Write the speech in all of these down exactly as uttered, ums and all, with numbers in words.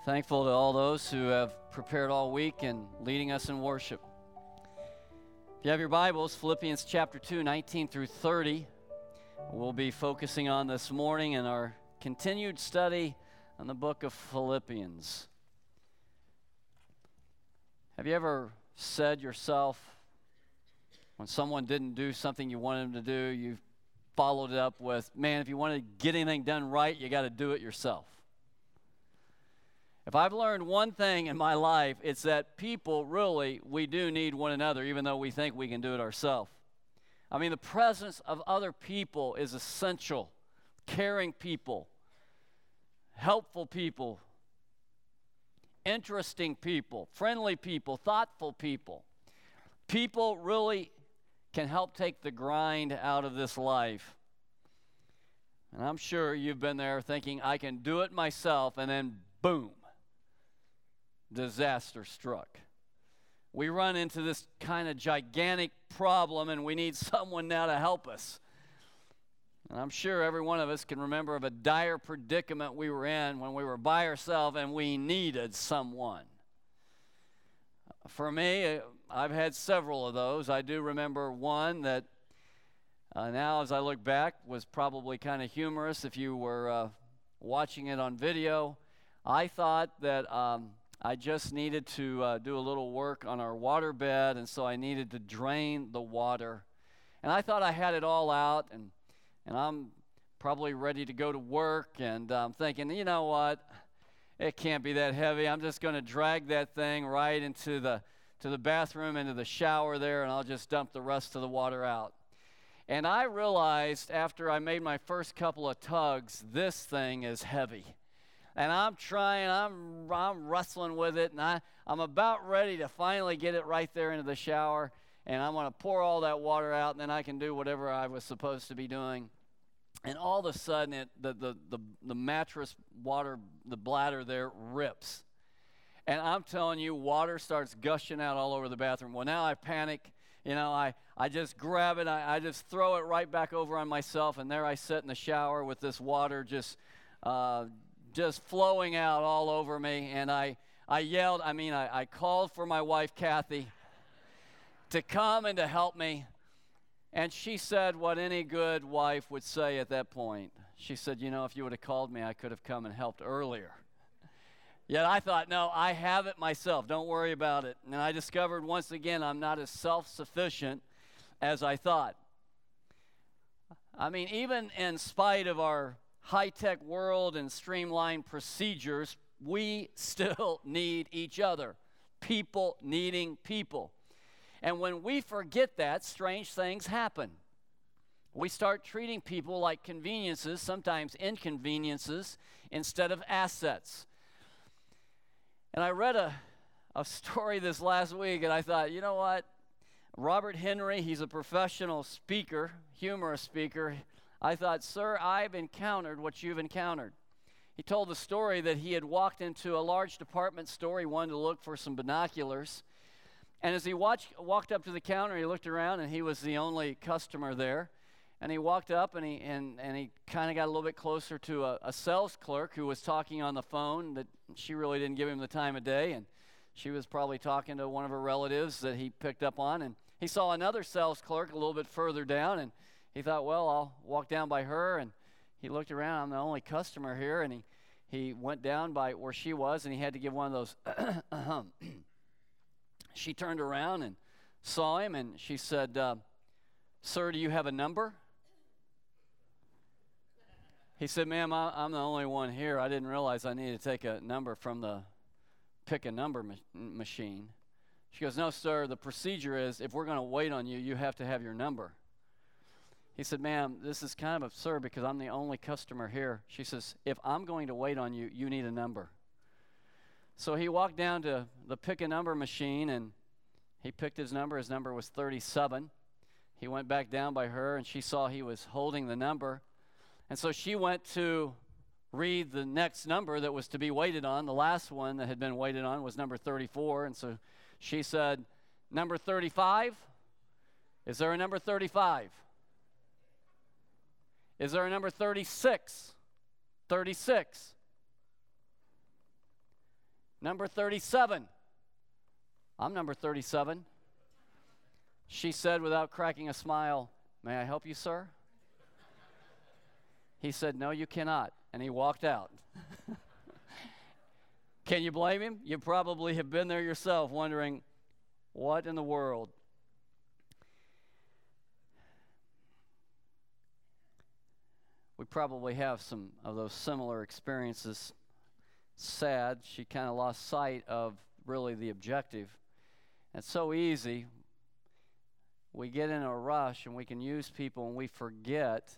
Thankful to all those who have prepared all week and leading us in worship. If you have your Bibles, Philippians chapter two, nineteen through thirty, we'll be focusing on this morning in our continued study on the book of Philippians. Have you ever said yourself, when someone didn't do something you wanted them to do, you followed it up with, man, if you want to get anything done right, you got to do it yourself? If I've learned one thing in my life, it's that people really, we do need one another, even though we think we can do it ourselves. I mean, the presence of other people is essential. Caring people, helpful people, interesting people, friendly people, thoughtful people. People really can help take the grind out of this life. And I'm sure you've been there thinking, I can do it myself, and then boom. Disaster struck. We run into this kind of gigantic problem, and we need someone now to help us. And I'm sure every one of us can remember of a dire predicament we were in when we were by ourselves and we needed someone. For me, I've had several of those. I do remember one that uh, now, as I look back, was probably kind of humorous if you were uh, watching it on video. I thought that um, I just needed to uh, do a little work on our water bed, and so I needed to drain the water. And I thought I had it all out, and, and I'm probably ready to go to work, and I'm thinking, you know what, it can't be that heavy. I'm just going to drag that thing right into the, to the bathroom, into the shower there, and I'll just dump the rest of the water out. And I realized after I made my first couple of tugs, this thing is heavy. And I'm trying, I'm I'm wrestling with it, and I, I'm about ready to finally get it right there into the shower, and I'm going to pour all that water out, and then I can do whatever I was supposed to be doing. And all of a sudden, it, the, the, the, the mattress water, the bladder there rips. And I'm telling you, water starts gushing out all over the bathroom. Well, now I panic. You know, I, I just grab it, I, I just throw it right back over on myself, and there I sit in the shower with this water just uh, just flowing out all over me. And I, I yelled, I mean, I, I called for my wife, Kathy, to come and to help me. And she said what any good wife would say at that point. She said, you know, if you would have called me, I could have come and helped earlier. Yet I thought, no, I have it myself. Don't worry about it. And I discovered once again I'm not as self-sufficient as I thought. I mean, even in spite of our high-tech world and streamlined procedures, we still need each other. People needing people. And when we forget that, strange things happen. We start treating people like conveniences, sometimes inconveniences, instead of assets. And I read a, a story this last week, and I thought, you know what? Robert Henry, he's a professional speaker, humorous speaker. I thought, sir, I've encountered what you've encountered. He told the story that he had walked into a large department store. He wanted to look for some binoculars. And as he watched, walked up to the counter, he looked around, and he was the only customer there. And he walked up, and he and, and he kind of got a little bit closer to a, a sales clerk who was talking on the phone. That she really didn't give him the time of day, and she was probably talking to one of her relatives that he picked up on. And he saw another sales clerk a little bit further down, and he thought, well, I'll walk down by her. And he looked around, I'm the only customer here, and he, he went down by where she was, and he had to give one of those She turned around and saw him, and she said, uh, sir, do you have a number? He said, ma'am, I, I'm the only one here. I didn't realize I needed to take a number from the pick a number ma- machine. She goes, no, sir, the procedure is if we're going to wait on you, you have to have your number. He said, ma'am, this is kind of absurd because I'm the only customer here. She says, if I'm going to wait on you, you need a number. So he walked down to the pick a number machine, and he picked his number. His number was thirty-seven. He went back down by her, and she saw he was holding the number. And so she went to read the next number that was to be waited on. The last one that had been waited on was number thirty-four. And so she said, number thirty-five? Is there a number thirty-five? Is there a number thirty-six? thirty-six. Number thirty-seven. I'm number thirty-seven. She said without cracking a smile, "May I help you, sir?" He said, "No, you cannot," and he walked out. Can you blame him? You probably have been there yourself wondering, what in the world? We probably have some of those similar experiences. Sad, she kind of lost sight of really the objective. It's so easy. We get in a rush and we can use people and we forget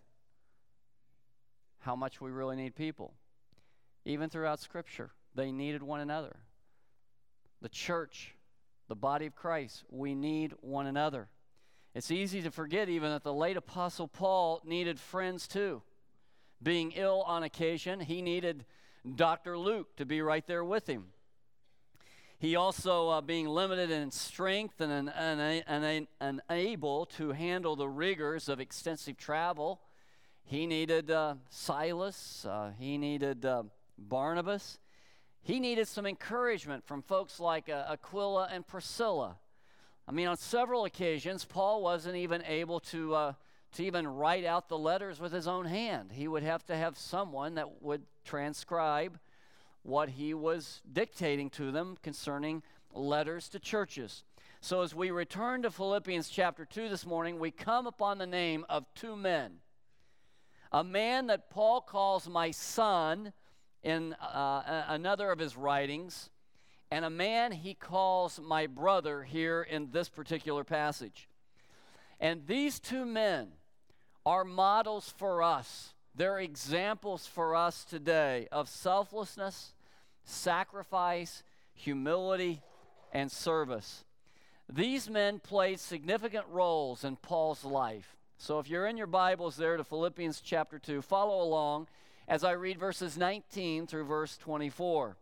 how much we really need people. Even throughout Scripture, they needed one another. The church, the body of Christ, we need one another. It's easy to forget even that the late Apostle Paul needed friends too. Being ill on occasion, he needed Doctor Luke to be right there with him. He also, uh, being limited in strength and un- un- un- un- unable to handle the rigors of extensive travel, he needed uh, Silas, uh, he needed uh, Barnabas. He needed some encouragement from folks like uh, Aquila and Priscilla. I mean, on several occasions, Paul wasn't even able to, uh, to even write out the letters with his own hand. He would have to have someone that would transcribe what he was dictating to them concerning letters to churches. So as we return to Philippians chapter two this morning, we come upon the name of two men. A man that Paul calls my son in uh, another of his writings, and a man he calls my brother here in this particular passage. And these two men are models for us. They're examples for us today of selflessness, sacrifice, humility, and service. These men played significant roles in Paul's life. So if you're in your Bibles there to Philippians chapter two, follow along as I read verses nineteen through verse twenty-four.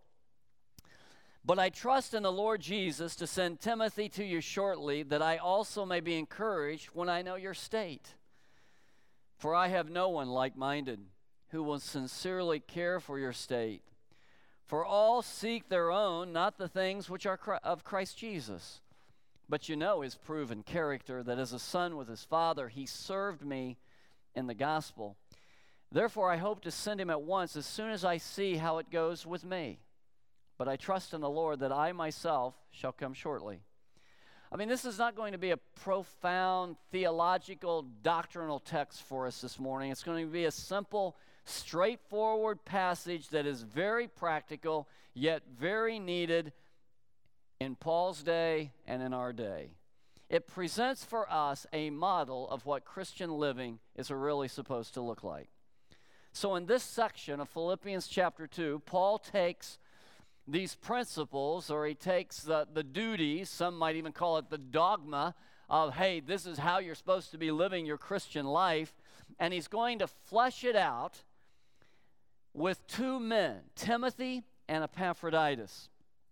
But I trust in the Lord Jesus to send Timothy to you shortly, that I also may be encouraged when I know your state. For I have no one like-minded who will sincerely care for your state. For all seek their own, not the things which are of Christ Jesus. But you know his proven character, that as a son with his father, he served me in the gospel. Therefore I hope to send him at once as soon as I see how it goes with me. But I trust in the Lord that I myself shall come shortly. I mean, this is not going to be a profound theological, doctrinal text for us this morning. It's going to be a simple, straightforward passage that is very practical, yet very needed in Paul's day and in our day. It presents for us a model of what Christian living is really supposed to look like. So in this section of Philippians chapter two, Paul takes these principles, or he takes the, the duties, some might even call it the dogma of, hey, this is how you're supposed to be living your Christian life, and he's going to flesh it out with two men, Timothy and Epaphroditus.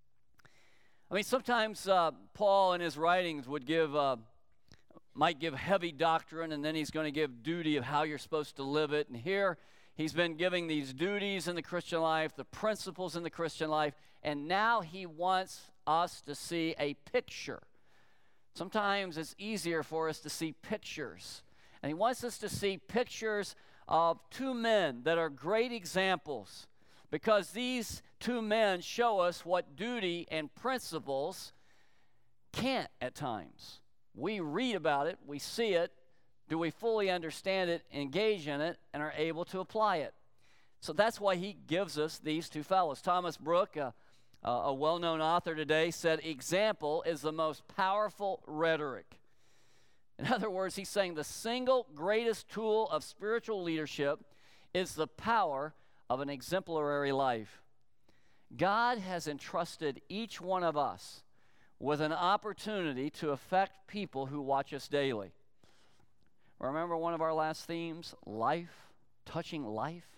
I mean, sometimes uh, Paul in his writings would give, uh, might give heavy doctrine, and then he's going to give duty of how you're supposed to live it. And here he's been giving these duties in the Christian life, the principles in the Christian life, and now he wants us to see a picture. Sometimes it's easier for us to see pictures. And he wants us to see pictures of two men that are great examples, because these two men show us what duty and principles can't at times. We read about it, we see it. Do we fully understand it, engage in it, and are able to apply it? So that's why he gives us these two fellows. Thomas Brooke, uh, uh, a well-known author today, said example is the most powerful rhetoric. In other words, he's saying the single greatest tool of spiritual leadership is the power of an exemplary life. God has entrusted each one of us with an opportunity to affect people who watch us daily. Remember one of our last themes, life, touching life?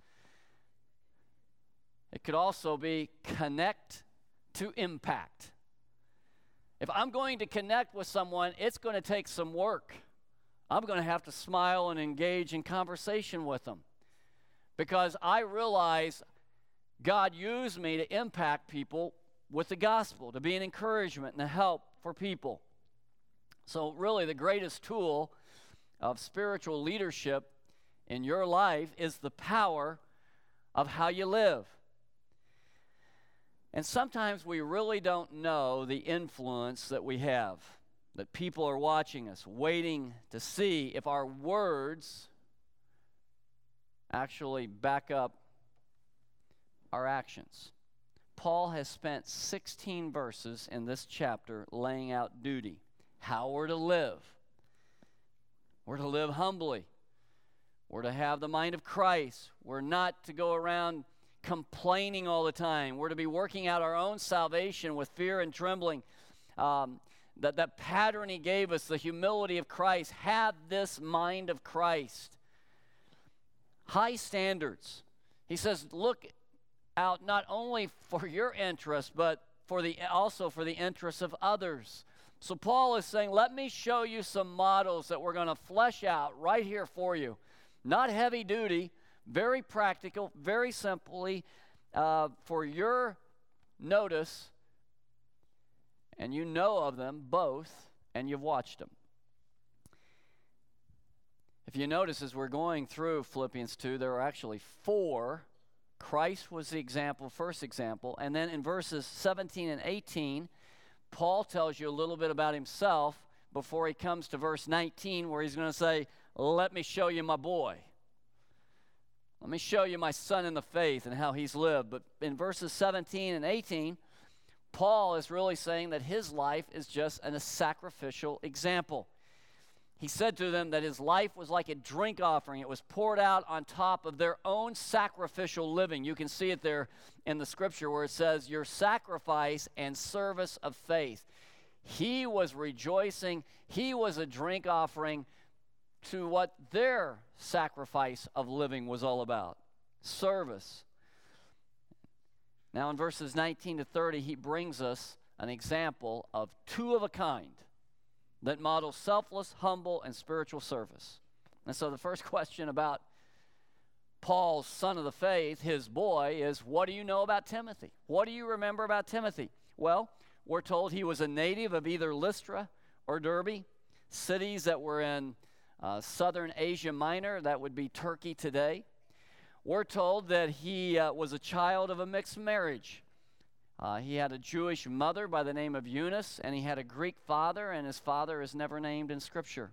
It could also be connect to impact. If I'm going to connect with someone, it's going to take some work. I'm going to have to smile and engage in conversation with them, because I realize God used me to impact people with the gospel, to be an encouragement and a help for people. So really the greatest tool of spiritual leadership in your life is the power of how you live. And sometimes we really don't know the influence that we have, that people are watching us, waiting to see if our words actually back up our actions. Paul has spent sixteen verses in this chapter laying out duty, how we're to live. We're to live humbly. We're to have the mind of Christ. We're not to go around complaining all the time. We're to be working out our own salvation with fear and trembling. Um, that, that pattern he gave us, the humility of Christ, have this mind of Christ. High standards. He says, look out not only for your interest, but for the also for the interests of others. So Paul is saying, let me show you some models that we're going to flesh out right here for you. Not heavy duty, very practical, very simply uh, for your notice, and you know of them both, and you've watched them. If you notice, as we're going through Philippians two, there are actually four. Christ was the example, first example, and then in verses seventeen and eighteen, Paul tells you a little bit about himself before he comes to verse nineteen, where he's going to say, let me show you my boy. Let me show you my son in the faith and how he's lived. But in verses seventeen and eighteen, Paul is really saying that his life is just an, a sacrificial example. He said to them that his life was like a drink offering. It was poured out on top of their own sacrificial living. You can see it there in the scripture where it says, your sacrifice and service of faith. He was rejoicing. He was a drink offering to what their sacrifice of living was all about. Service. Now in verses nineteen to thirty, he brings us an example of two of a kind that model selfless, humble, and spiritual service. And so the first question about Paul's son of the faith, his boy, is what do you know about Timothy? What do you remember about Timothy? Well, we're told he was a native of either Lystra or Derbe, cities that were in uh, southern Asia Minor, that would be Turkey today. We're told that he uh, was a child of a mixed marriage. Uh, he had a Jewish mother by the name of Eunice, and he had a Greek father, and his father is never named in Scripture.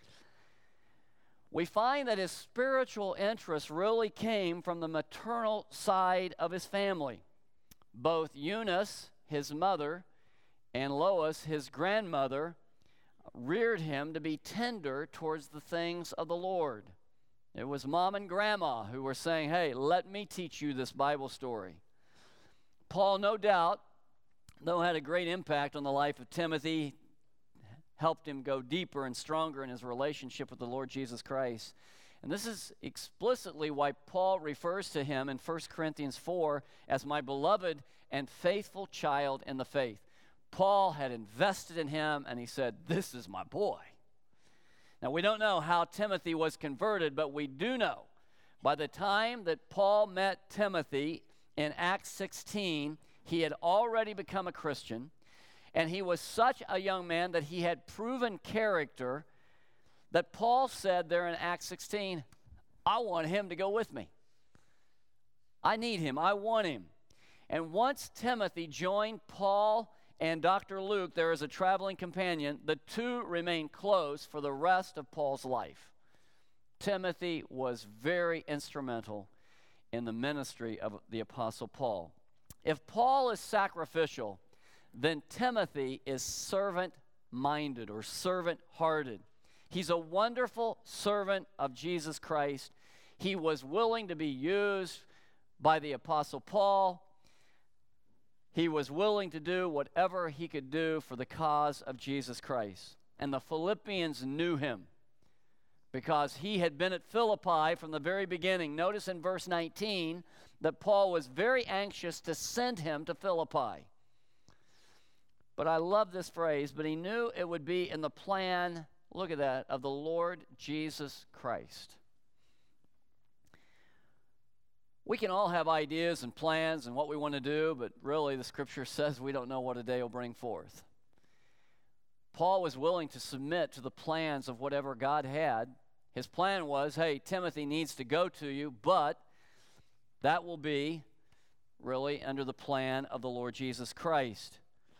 We find that his spiritual interest really came from the maternal side of his family. Both Eunice, his mother, and Lois, his grandmother, reared him to be tender towards the things of the Lord. It was mom and grandma who were saying, hey, let me teach you this Bible story. Paul, no doubt, though had a great impact on the life of Timothy, helped him go deeper and stronger in his relationship with the Lord Jesus Christ. And this is explicitly why Paul refers to him in First Corinthians four as my beloved and faithful child in the faith. Paul had invested in him, and he said, this is my boy. Now, we don't know how Timothy was converted, but we do know by the time that Paul met Timothy in Acts sixteen, he had already become a Christian, and he was such a young man that he had proven character that Paul said there in Acts sixteen, I want him to go with me. I need him. I want him. And once Timothy joined Paul and Doctor Luke there as a traveling companion, the two remained close for the rest of Paul's life. Timothy was very instrumental in the ministry of the Apostle Paul. If Paul is sacrificial, then Timothy is servant-minded or servant-hearted. He's a wonderful servant of Jesus Christ. He was willing to be used by the Apostle Paul. He was willing to do whatever he could do for the cause of Jesus Christ. And the Philippians knew him, because he had been at Philippi from the very beginning. Notice in verse nineteen that Paul was very anxious to send him to Philippi. But I love this phrase, but he knew it would be in the plan, look at that, of the Lord Jesus Christ. We can all have ideas and plans and what we want to do, but really the Scripture says we don't know what a day will bring forth. Paul was willing to submit to the plans of whatever God had. His plan was, hey, Timothy needs to go to you, but that will be really under the plan of the Lord Jesus Christ.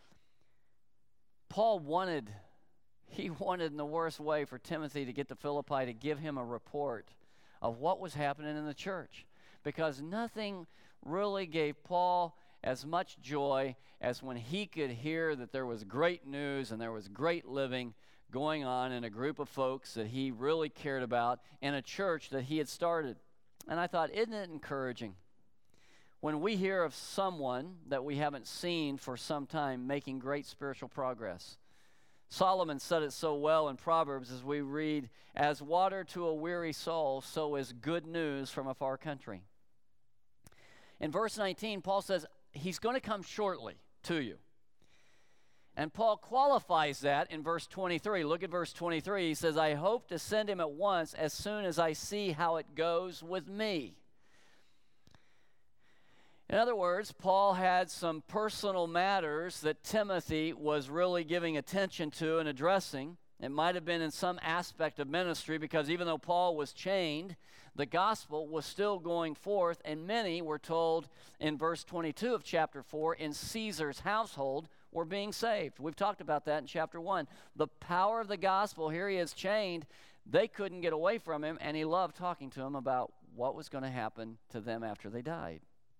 Paul wanted, he wanted in the worst way for Timothy to get to Philippi to give him a report of what was happening in the church, because nothing really gave Paul as much joy as when he could hear that there was great news and there was great living going on in a group of folks that he really cared about in a church that he had started. And I thought, isn't it encouraging when we hear of someone that we haven't seen for some time making great spiritual progress? Solomon said it so well in Proverbs as we read, "As water to a weary soul, so is good news from a far country." In verse nineteen, Paul says he's going to come shortly to you. And Paul qualifies that in verse twenty-three. Look at verse twenty-three. He says, "I hope to send him at once as soon as I see how it goes with me." In other words, Paul had some personal matters that Timothy was really giving attention to and addressing. It might have been in some aspect of ministry, because even though Paul was chained, the gospel was still going forth, and many were told in verse twenty-two of chapter four, in Caesar's household were being saved. We've talked about that in chapter one. The power of the gospel, here he is chained, they couldn't get away from him, and he loved talking to them about what was going to happen to them after they died.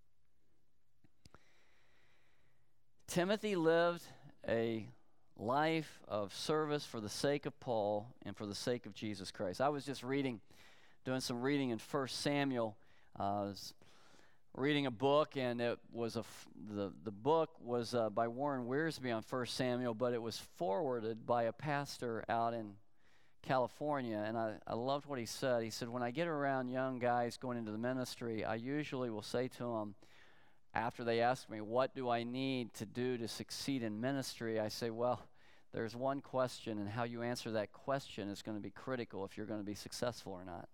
Timothy lived a life of service for the sake of Paul and for the sake of Jesus Christ. I was just reading, doing some reading in First Samuel. Uh, I was reading a book, and it was a f- the the book was uh, by Warren Wiersbe on First Samuel, but it was forwarded by a pastor out in California, and I, I loved what he said. He said, when I get around young guys going into the ministry, I usually will say to them, after they ask me, what do I need to do to succeed in ministry? I say, well, there's one question, and how you answer that question is going to be critical if you're going to be successful or not.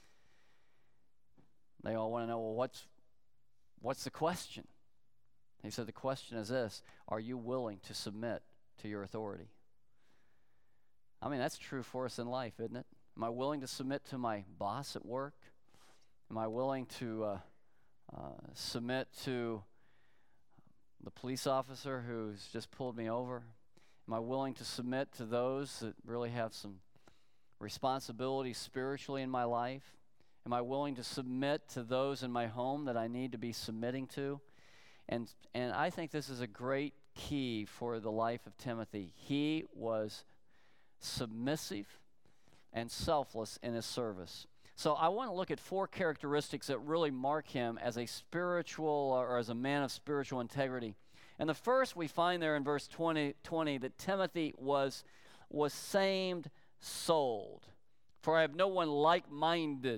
They all want to know, well, what's what's the question? He said, the question is this: are you willing to submit to your authority? I mean, that's true for us in life, isn't it? Am I willing to submit to my boss at work? Am I willing to uh, Uh, submit to the police officer who's just pulled me over? Am I willing to submit to those that really have some responsibility spiritually in my life? Am I willing to submit to those in my home that I need to be submitting to? And and I think this is a great key for the life of Timothy. He was submissive and selfless in his service. So I want to look at four characteristics that really mark him as a spiritual or as a man of spiritual integrity. And the first we find there in verse twenty, twenty that Timothy was, was same-souled. For I have no one like-minded.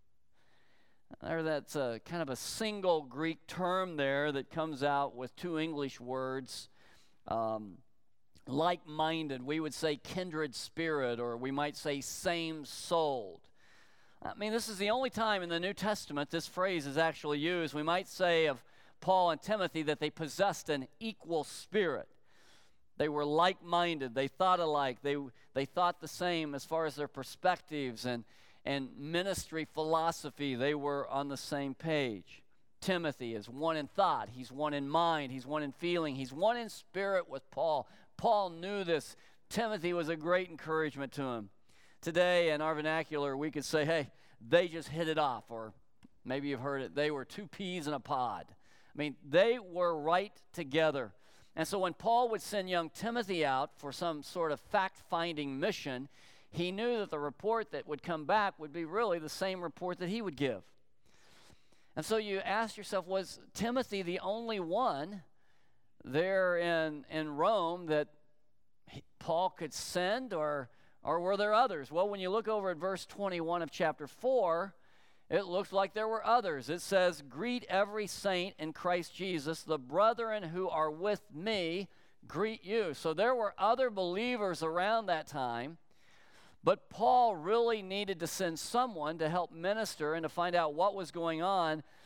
There, that's a kind of a single Greek term there that comes out with two English words. Um, like-minded, we would say kindred spirit, or we might say same-souled. I mean, this is the only time in the New Testament this phrase is actually used. We might say of Paul and Timothy that they possessed an equal spirit. They were like-minded. They thought alike. They they thought the same as far as their perspectives and, and ministry philosophy. They were on the same page. Timothy is one in thought. He's one in mind. He's one in feeling. He's one in spirit with Paul. Paul knew this. Timothy was a great encouragement to him. Today, in our vernacular, we could say, hey, they just hit it off, or maybe you've heard it, they were two peas in a pod. I mean, they were right together. And so when Paul would send young Timothy out for some sort of fact-finding mission, he knew that the report that would come back would be really the same report that he would give. And so you ask yourself, was Timothy the only one there in, in Rome that he, Paul could send, or... Or were there others? Well, when you look over at verse twenty-one of chapter four, it looks like there were others. It says, greet every saint in Christ Jesus. The brethren who are with me greet you. So there were other believers around that time, but Paul really needed to send someone to help minister and to find out what was going on.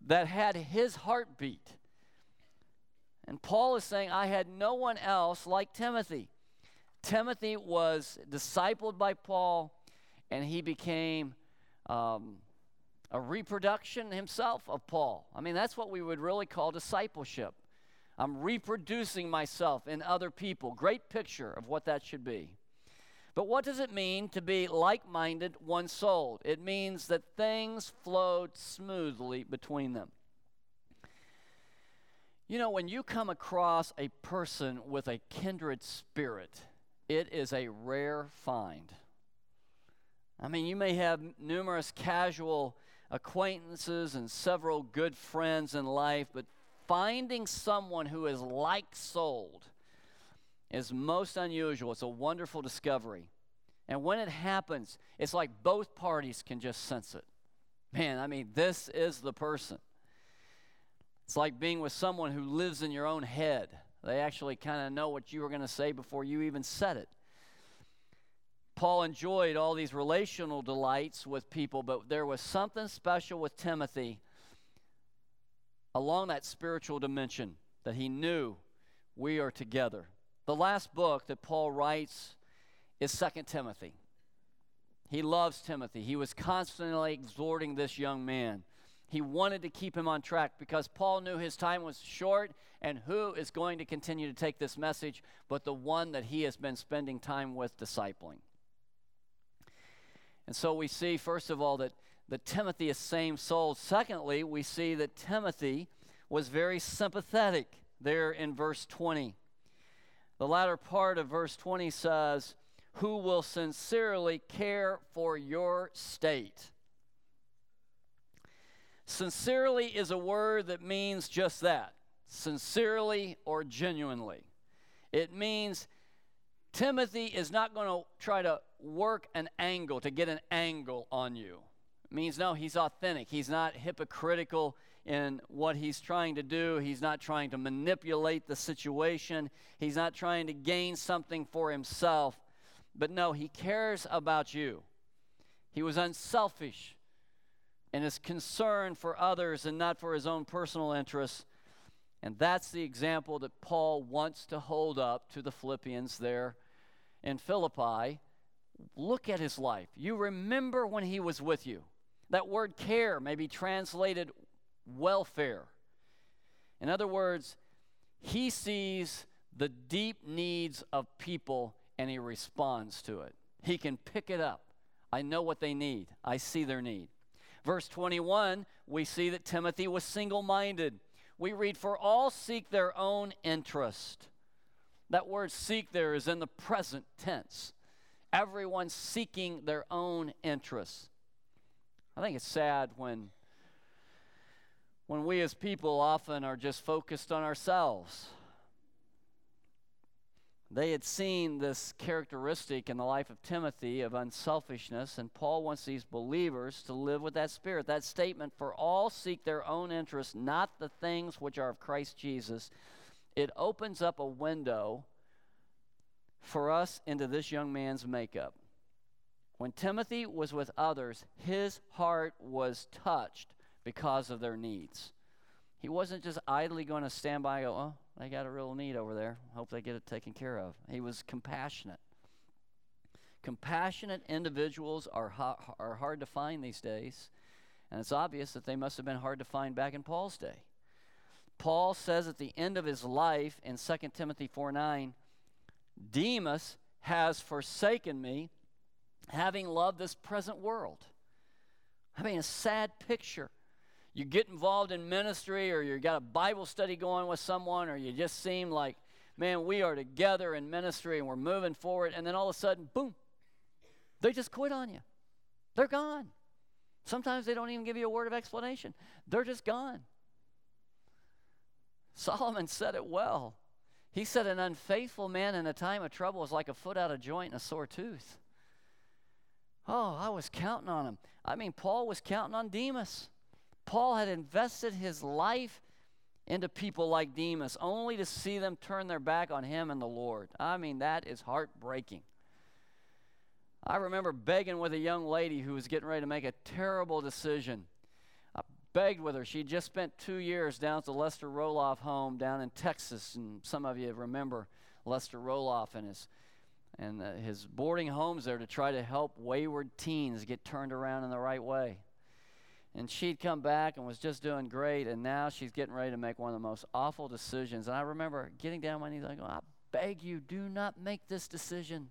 that had his heartbeat. And Paul is saying, I had no one else like Timothy. Timothy was discipled by Paul, and he became um, a reproduction himself of Paul. I mean, that's what we would really call discipleship. I'm reproducing myself in other people. Great picture of what that should be. But what does it mean to be like-minded, one-souled? It means that things flowed smoothly between them. You know, when you come across a person with a kindred spirit, it is a rare find. I mean, you may have numerous casual acquaintances and several good friends in life, but finding someone who is like-souled is most unusual. It's a wonderful discovery. And when it happens, it's like both parties can just sense it. Man, I mean, this is the person. It's like being with someone who lives in your own head. They actually kind of know what you were going to say before you even said it. Paul enjoyed all these relational delights with people, but there was something special with Timothy along that spiritual dimension that he knew we are together. The last book that Paul writes is Second Timothy. He loves Timothy. He was constantly exhorting this young man. He wanted to keep him on track because Paul knew his time was short, and who is going to continue to take this message but the one that he has been spending time with discipling. And so we see, first of all, that, that Timothy is same-souled. Secondly, we see that Timothy was very sympathetic there in verse twenty. The latter part of verse twenty says, who will sincerely care for your state. Sincerely is a word that means just that, sincerely or genuinely. It means Timothy is not going to try to work an angle, to get an angle on you. It means, no, he's authentic. He's not hypocritical in what he's trying to do. He's not trying to manipulate the situation. He's not trying to gain something for himself. But no, he cares about you. He was unselfish in his concern for others and not for his own personal interests. And that's the example that Paul wants to hold up to the Philippians there in Philippi. Look at his life. You remember when he was with you. That word care may be translated welfare. In other words, he sees the deep needs of people and he responds to it. He can pick it up. I know what they need. I see their need. Verse twenty-one, we see that Timothy was single-minded. We read, for all seek their own interest. That word seek there is in the present tense. Everyone's seeking their own interests. I think it's sad when, when we as people often are just focused on ourselves. They had seen this characteristic in the life of Timothy of unselfishness, and Paul wants these believers to live with that spirit. That statement, for all seek their own interests, not the things which are of Christ Jesus, it opens up a window for us into this young man's makeup. When Timothy was with others, his heart was touched because of their needs. He wasn't just idly going to stand by and go, oh, they got a real need over there. Hope they get it taken care of. He was compassionate. Compassionate individuals are, ho- are hard to find these days, and it's obvious that they must have been hard to find back in Paul's day. Paul says at the end of his life in Second Timothy four nine, Demas has forsaken me, having loved this present world. I mean, a sad picture. You get involved in ministry, or you got a Bible study going with someone, or you just seem like, man, we are together in ministry and we're moving forward, and then all of a sudden, boom, they just quit on you. They're gone. Sometimes they don't even give you a word of explanation. They're just gone. Solomon said it well. He said an unfaithful man in a time of trouble is like a foot out of joint and a sore tooth. Oh, I was counting on him. I mean, Paul was counting on Demas. Paul had invested his life into people like Demas only to see them turn their back on him and the Lord. I mean, that is heartbreaking. I remember begging with a young lady who was getting ready to make a terrible decision. Uh, begged with her. She had just spent two years down at the Lester Roloff home down in Texas, and some of you remember Lester Roloff and his and uh, his boarding homes there to try to help wayward teens get turned around in the right way. And she'd come back and was just doing great, and now she's getting ready to make one of the most awful decisions. And I remember getting down on my knees like, oh, I beg you, do not make this decision.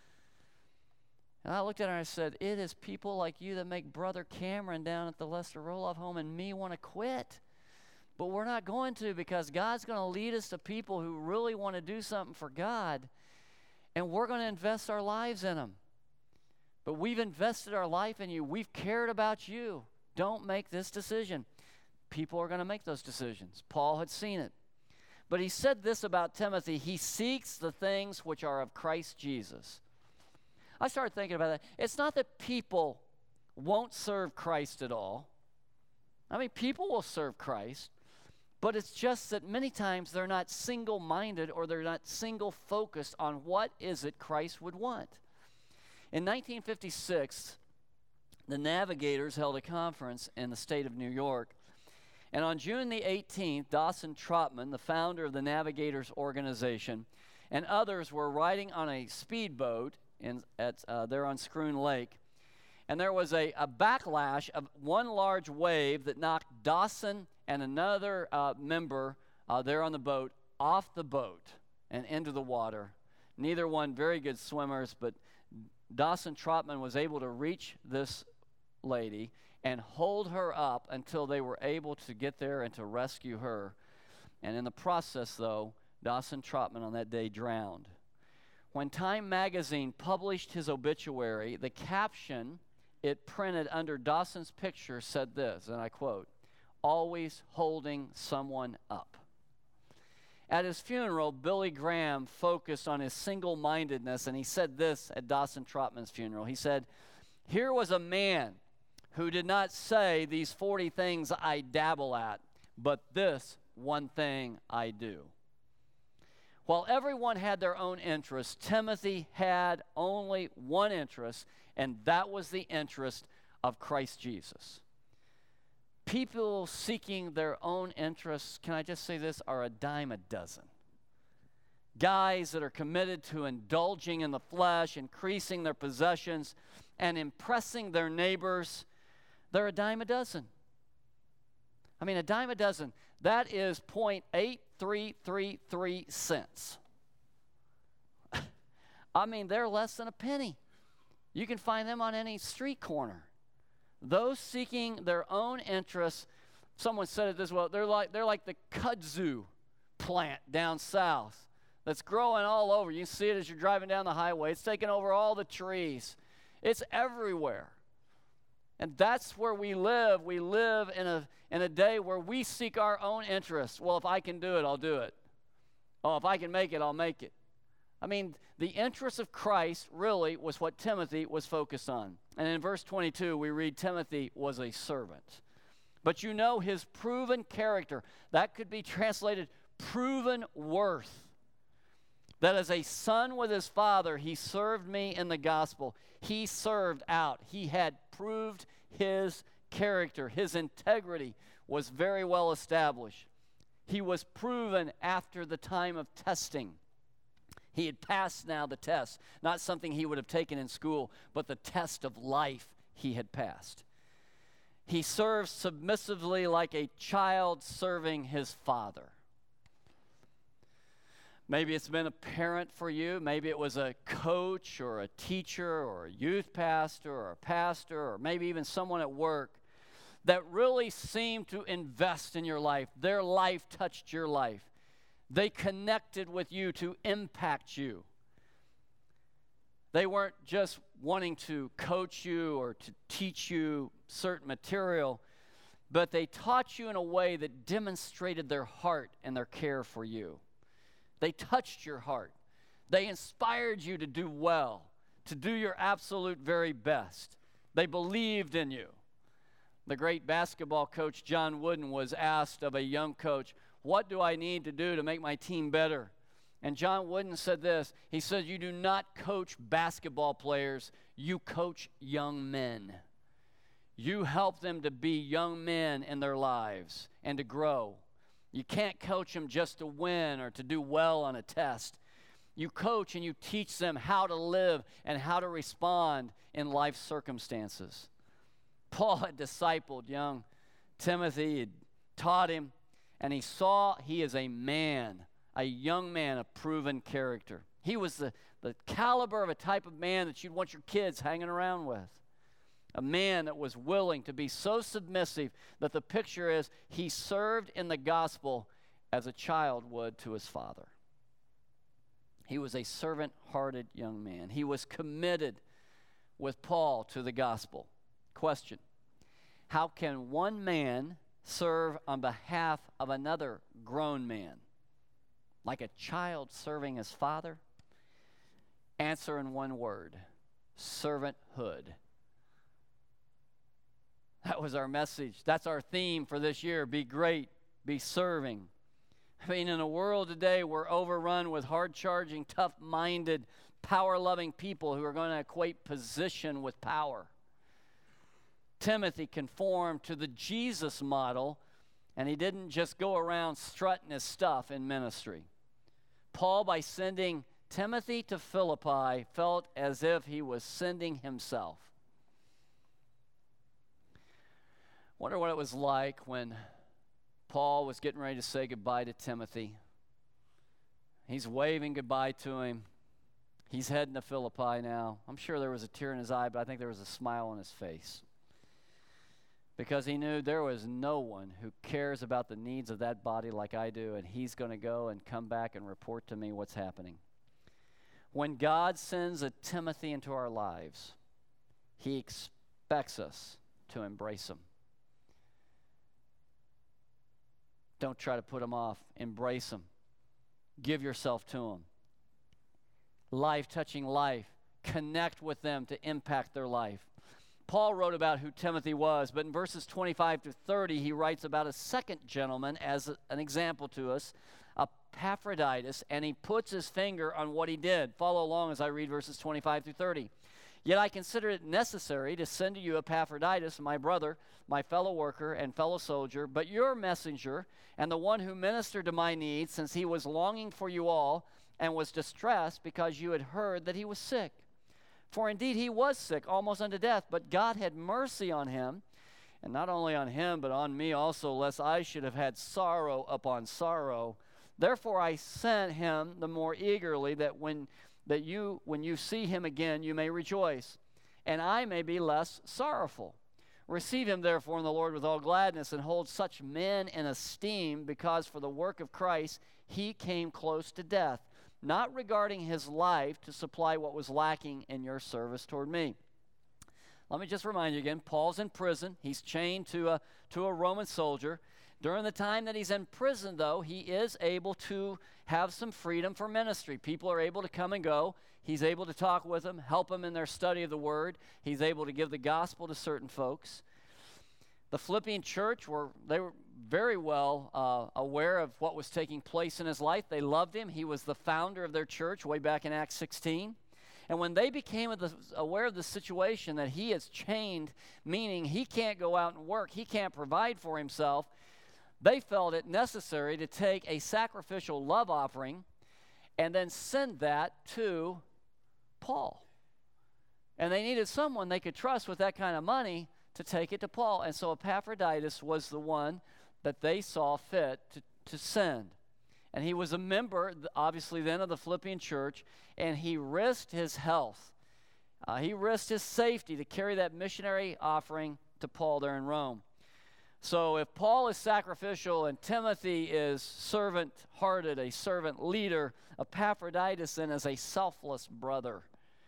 And I looked at her and I said, it is people like you that make Brother Cameron down at the Lester Roloff home and me want to quit. But we're not going to, because God's going to lead us to people who really want to do something for God, and we're going to invest our lives in them. But we've invested our life in you. We've cared about you. Don't make this decision. People are going to make those decisions. Paul had seen it. But he said this about Timothy: he seeks the things which are of Christ Jesus. I started thinking about that. It's not that people won't serve Christ at all. I mean, people will serve Christ, but it's just that many times they're not single-minded, or they're not single-focused on what is it Christ would want. In nineteen fifty-six, the Navigators held a conference in the state of New York. And on June the eighteenth, Dawson Trotman, the founder of the Navigators organization, and others were riding on a speedboat in, at, uh, there on Scroon Lake. And there was a, a backlash of one large wave that knocked Dawson and another uh, member uh, there on the boat off the boat and into the water. Neither one very good swimmers, but Dawson Trotman was able to reach this lady and hold her up until they were able to get there and to rescue her. And in the process, though, Dawson Trotman on that day drowned. When Time magazine published his obituary, the caption it printed under Dawson's picture said this, and I quote, "Always holding someone up." At his funeral, Billy Graham focused on his single-mindedness, and he said this at Dawson Trotman's funeral. He said, "Here was a man who did not say these forty things I dabble at, but this one thing I do." While everyone had their own interests, Timothy had only one interest, and that was the interest of Christ Jesus. People seeking their own interests, can I just say this, are a dime a dozen. Guys that are committed to indulging in the flesh, increasing their possessions, and impressing their neighbors, they're a dime a dozen. I mean, a dime a dozen. That is zero point eight three three three cents. I mean, they're less than a penny. You can find them on any street corner. Those seeking their own interests, someone said it this way, they're like, they're like the kudzu plant down south that's growing all over. You see it as you're driving down the highway. It's taking over all the trees. It's everywhere. And that's where we live. We live in a in a day where we seek our own interests. Well, if I can do it, I'll do it. Oh, if I can make it, I'll make it. I mean, the interest of Christ really was what Timothy was focused on. And in verse twenty-two, we read Timothy was a servant. But you know his proven character. That could be translated proven worth. That as a son with his father, he served me in the gospel. He served out. He had proved his character. His integrity was very well established. He was proven after the time of testing. He had passed now the test, not something he would have taken in school, but the test of life he had passed. He served submissively like a child serving his father. Maybe it's been a parent for you. Maybe it was a coach or a teacher or a youth pastor or a pastor or maybe even someone at work that really seemed to invest in your life. Their life touched your life. They connected with you to impact you. They weren't just wanting to coach you or to teach you certain material, but they taught you in a way that demonstrated their heart and their care for you. They touched your heart. They inspired you to do well, to do your absolute very best. They believed in you. The great basketball coach John Wooden was asked of a young coach, "What do I need to do to make my team better?" And John Wooden said this. He said, "You do not coach basketball players, you coach young men. You help them to be young men in their lives and to grow. You can't coach them just to win or to do well on a test. You coach and you teach them how to live and how to respond in life circumstances. Paul had discipled young Timothy, he had taught him, and he saw he is a man, a young man of proven character. He was the, the caliber of a type of man that you'd want your kids hanging around with. A man that was willing to be so submissive that the picture is he served in the gospel as a child would to his father. He was a servant-hearted young man. He was committed with Paul to the gospel. Question: how can one man serve on behalf of another grown man? Like a child serving his father? Answer in one word: servanthood. That was our message. That's our theme for this year. Be great, be serving. I mean, in a world today we're overrun with hard-charging, tough-minded, power-loving people who are going to equate position with power. Timothy conformed to the Jesus model, and he didn't just go around strutting his stuff in ministry. Paul, by sending Timothy to Philippi, felt as if he was sending himself. Wonder what it was like when Paul was getting ready to say goodbye to Timothy. He's waving goodbye to him. He's heading to Philippi now. I'm sure there was a tear in his eye, but I think there was a smile on his face. Because he knew there was no one who cares about the needs of that body like I do, and he's going to go and come back and report to me what's happening. When God sends a Timothy into our lives, he expects us to embrace him. Don't try to put him off. Embrace him. Give yourself to him. Life touching life. Connect with them to impact their life. Paul wrote about who Timothy was, but in verses twenty-five to thirty, he writes about a second gentleman as a, an example to us, Epaphroditus, and he puts his finger on what he did. Follow along as I read verses twenty-five through thirty. Yet I consider it necessary to send to you Epaphroditus, my brother, my fellow worker and fellow soldier, but your messenger and the one who ministered to my needs, since he was longing for you all and was distressed because you had heard that he was sick. For indeed he was sick, almost unto death, but God had mercy on him, and not only on him, but on me also, lest I should have had sorrow upon sorrow. Therefore I sent him the more eagerly, that when that you, when you see him again, you may rejoice, and I may be less sorrowful. Receive him, therefore, in the Lord with all gladness, and hold such men in esteem, because for the work of Christ he came close to death, not regarding his life to supply what was lacking in your service toward me. Let me just remind you again, Paul's in prison. He's chained to a, to a Roman soldier. During the time that he's in prison, though, he is able to have some freedom for ministry. People are able to come and go. He's able to talk with them, help them in their study of the Word. He's able to give the gospel to certain folks. The Philippian church, were they were very well uh, aware of what was taking place in his life. They loved him. He was the founder of their church way back in Acts sixteen. And when they became aware of the situation that he is chained, meaning he can't go out and work, he can't provide for himself, they felt it necessary to take a sacrificial love offering and then send that to Paul. And they needed someone they could trust with that kind of money to take it to Paul. And so Epaphroditus was the one that they saw fit to, to send. And he was a member, obviously then, of the Philippian church, and he risked his health. Uh, he risked his safety to carry that missionary offering to Paul there in Rome. So if Paul is sacrificial and Timothy is servant-hearted, a servant leader, Epaphroditus then is a selfless brother.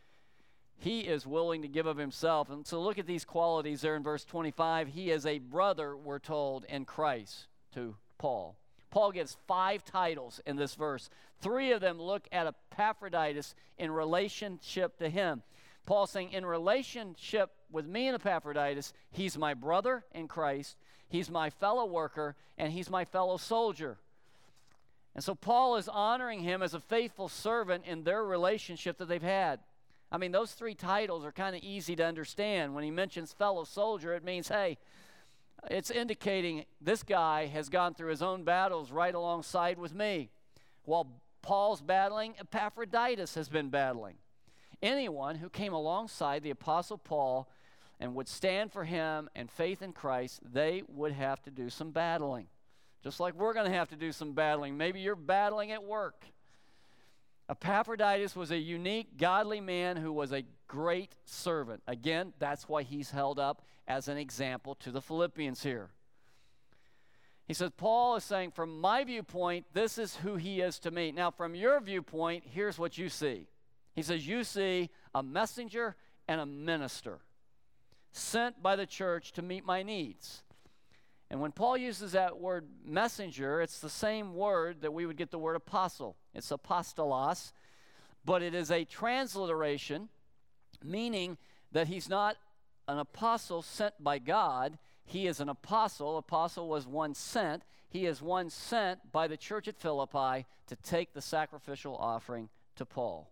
He is willing to give of himself. And so look at these qualities there in verse twenty-five. He is a brother, we're told, in Christ to Paul. Paul gives five titles in this verse. Three of them look at Epaphroditus in relationship to him. Paul's saying, in relationship with me and Epaphroditus, he's my brother in Christ, he's my fellow worker, and he's my fellow soldier. And so Paul is honoring him as a faithful servant in their relationship that they've had. I mean, those three titles are kind of easy to understand. When he mentions fellow soldier, it means, hey, it's indicating this guy has gone through his own battles right alongside with me. While Paul's battling, Epaphroditus has been battling. Anyone who came alongside the Apostle Paul and would stand for him and faith in Christ, they would have to do some battling. Just like we're going to have to do some battling. Maybe you're battling at work. Epaphroditus was a unique, godly man who was a great servant. Again, that's why he's held up as an example to the Philippians here. He says, Paul is saying, from my viewpoint, this is who he is to me. Now, from your viewpoint, here's what you see. He says, you see a messenger and a minister sent by the church to meet my needs. And when Paul uses that word messenger, it's the same word that we would get the word apostle. It's apostolos, but it is a transliteration, meaning that he's not an apostle sent by God. He is an apostle. Apostle was one sent. He is one sent by the church at Philippi to take the sacrificial offering to Paul.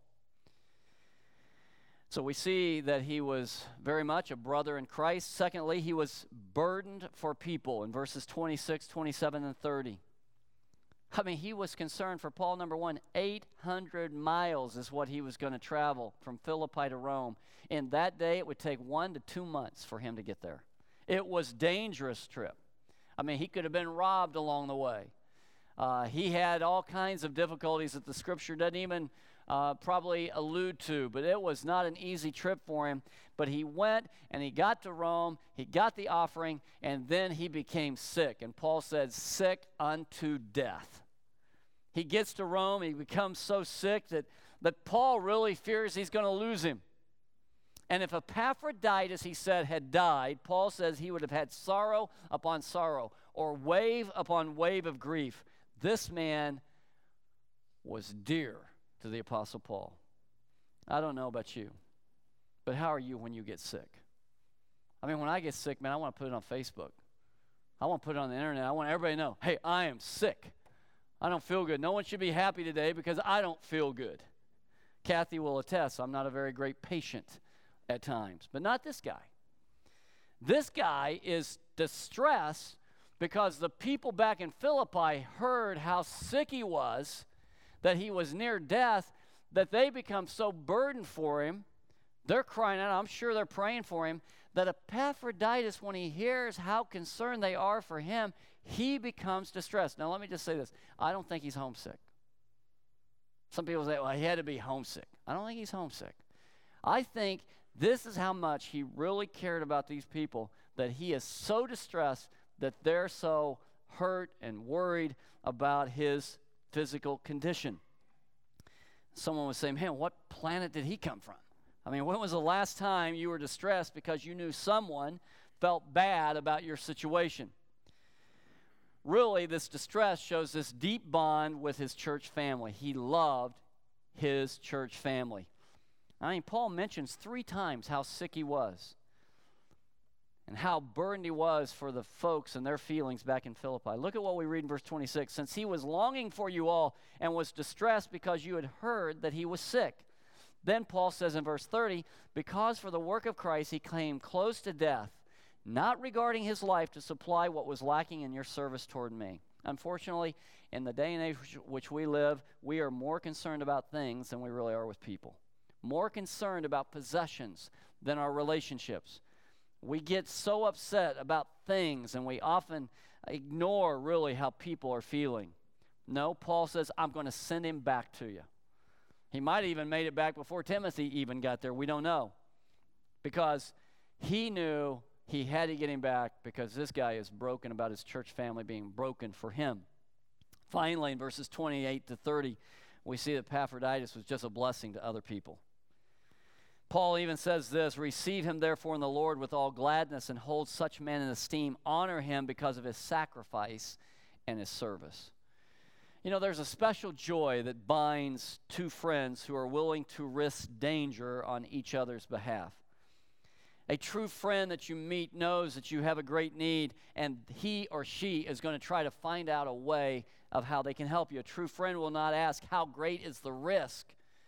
So we see that he was very much a brother in Christ. Secondly, he was burdened for people in verses twenty-six, twenty-seven, and thirty. I mean, he was concerned for Paul, number one, eight hundred miles is what he was going to travel from Philippi to Rome. In that day, it would take one to two months for him to get there. It was a dangerous trip. I mean, he could have been robbed along the way. Uh, he had all kinds of difficulties that the Scripture doesn't even Uh, probably allude to, but it was not an easy trip for him. But he went and he got to Rome, he got the offering, and then he became sick. And Paul said, sick unto death. He gets to Rome, he becomes so sick that, that Paul really fears he's going to lose him. And if Epaphroditus, he said, had died, Paul says he would have had sorrow upon sorrow, or wave upon wave of grief. This man was dear to the Apostle Paul. I don't know about you, but how are you when you get sick? I mean, when I get sick, man, I want to put it on Facebook. I want to put it on the internet. I want everybody to know, hey, I am sick. I don't feel good. No one should be happy today because I don't feel good. Kathy will attest, I'm not a very great patient at times, but not this guy. This guy is distressed because the people back in Philippi heard how sick he was, that he was near death, that they become so burdened for him. They're crying out. I'm sure they're praying for him. That Epaphroditus, when he hears how concerned they are for him, he becomes distressed. Now, let me just say this. I don't think he's homesick. Some people say, well, he had to be homesick. I don't think he's homesick. I think this is how much he really cared about these people, that he is so distressed that they're so hurt and worried about his physical condition. Someone was saying, man, what planet did he come from? I mean, when was the last time you were distressed because you knew someone felt bad about your situation? Really, this distress shows this deep bond with his church family. He loved his church family. I mean, Paul mentions three times how sick he was and how burdened he was for the folks and their feelings back in Philippi. Look at what we read in verse twenty-six. Since he was longing for you all and was distressed because you had heard that he was sick. Then Paul says in verse thirty, because for the work of Christ he came close to death, not regarding his life to supply what was lacking in your service toward me. Unfortunately, in the day and age which we live, we are more concerned about things than we really are with people. More concerned about possessions than our relationships. We get so upset about things, and we often ignore really how people are feeling. No, Paul says, I'm going to send him back to you. He might have even made it back before Timothy even got there. We don't know. Because he knew he had to get him back because this guy is broken about his church family being broken for him. Finally, in verses twenty-eight to thirty, we see that Epaphroditus was just a blessing to other people. Paul even says this, receive him therefore in the Lord with all gladness and hold such men in esteem. Honor him because of his sacrifice and his service. You know, there's a special joy that binds two friends who are willing to risk danger on each other's behalf. A true friend that you meet knows that you have a great need, and he or she is going to try to find out a way of how they can help you. A true friend will not ask, how great is the risk?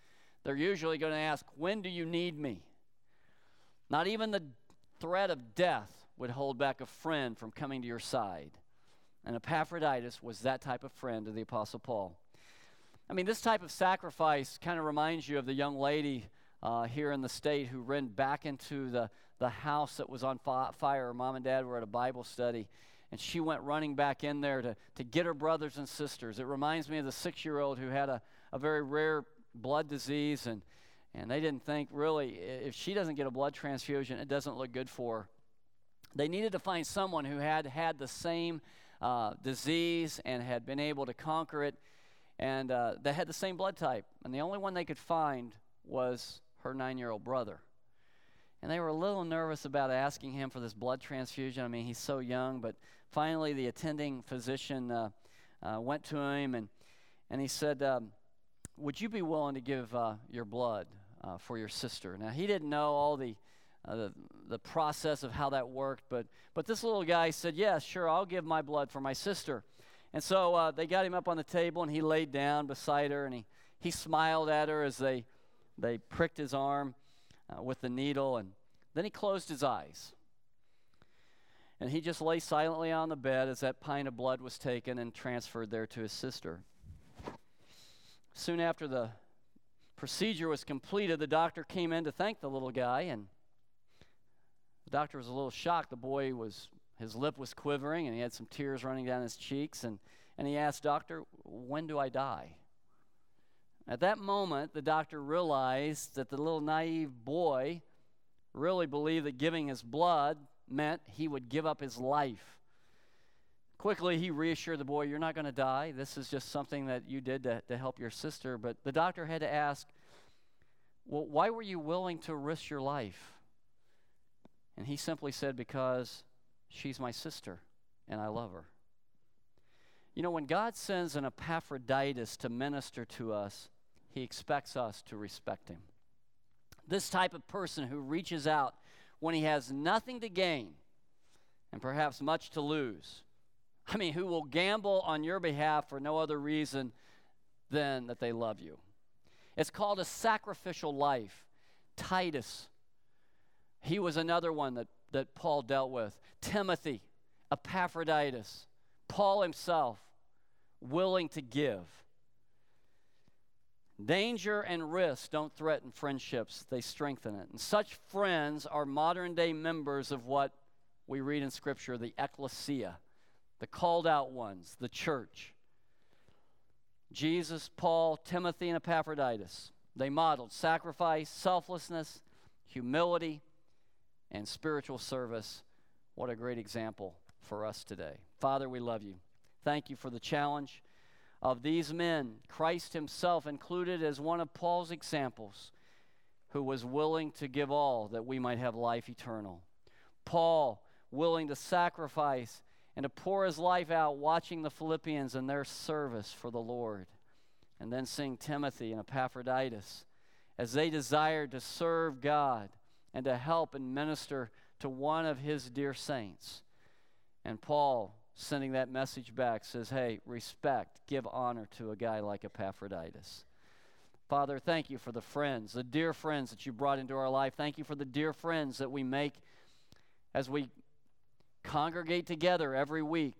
They're usually going to ask, when do you need me? Not even the threat of death would hold back a friend from coming to your side. And Epaphroditus was that type of friend to the Apostle Paul. I mean, this type of sacrifice kind of reminds you of the young lady uh, here in the state who ran back into the, the house that was on fi- fire. Her mom and dad were at a Bible study, and she went running back in there to, to get her brothers and sisters. It reminds me of the six-year-old who had a, a very rare blood disease, and, and they didn't think, really, if she doesn't get a blood transfusion, it doesn't look good for her. They needed to find someone who had had the same uh, disease and had been able to conquer it, and uh, they had the same blood type. And the only one they could find was her nine-year-old brother. And they were a little nervous about asking him for this blood transfusion. I mean, he's so young, but finally the attending physician uh, uh, went to him, and, and he said, um, would you be willing to give uh, your blood uh, for your sister? Now, he didn't know all the Uh, the, the process of how that worked, but but this little guy said, yes, sure, I'll give my blood for my sister. And so uh, they got him up on the table, and he laid down beside her, and he, he smiled at her as they, they pricked his arm uh, with the needle, and then he closed his eyes. And he just lay silently on the bed as that pint of blood was taken and transferred there to his sister. Soon after the procedure was completed, the doctor came in to thank the little guy, and the doctor was a little shocked. The boy was, his lip was quivering, and he had some tears running down his cheeks, and, and he asked, Doctor, when do I die? At that moment, the doctor realized that the little naive boy really believed that giving his blood meant he would give up his life. Quickly, he reassured the boy, you're not going to die. This is just something that you did to, to help your sister. But the doctor had to ask, well, why were you willing to risk your life? And he simply said, because she's my sister, and I love her. You know, when God sends an Epaphroditus to minister to us, he expects us to respect him. This type of person who reaches out when he has nothing to gain and perhaps much to lose. I mean, who will gamble on your behalf for no other reason than that they love you. It's called a sacrificial life. Titus, he was another one that, that Paul dealt with. Timothy, Epaphroditus, Paul himself, willing to give. Danger and risk don't threaten friendships, they strengthen it. And such friends are modern-day members of what we read in Scripture, the ecclesia, the called out ones, the church. Jesus, Paul, Timothy, and Epaphroditus, they modeled sacrifice, selflessness, humility, and spiritual service. What a great example for us today. Father, we love you. Thank you for the challenge of these men, Christ himself included as one of Paul's examples, who was willing to give all that we might have life eternal. Paul, willing to sacrifice and to pour his life out watching the Philippians in their service for the Lord. And then seeing Timothy and Epaphroditus as they desired to serve God and to help and minister to one of his dear saints. And Paul, sending that message back, says, hey, respect, give honor to a guy like Epaphroditus. Father, thank you for the friends, the dear friends that you brought into our life. Thank you for the dear friends that we make as we congregate together every week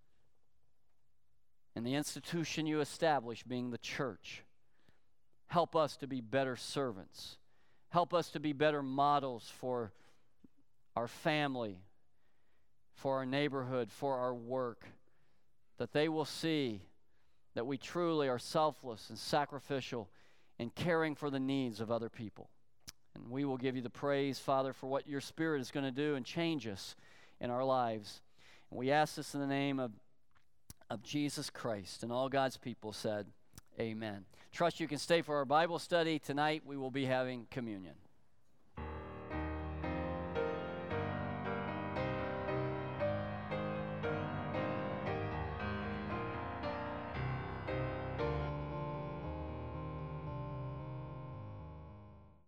in the institution you establish, being the church. Help us to be better servants. Help us to be better models for our family, for our neighborhood, for our work, that they will see that we truly are selfless and sacrificial in caring for the needs of other people. And we will give you the praise, Father, for what your Spirit is going to do and change us in our lives. And we ask this in the name of, of Jesus Christ. And all God's people said, amen. Trust you can stay for our Bible study. Tonight we will be having communion.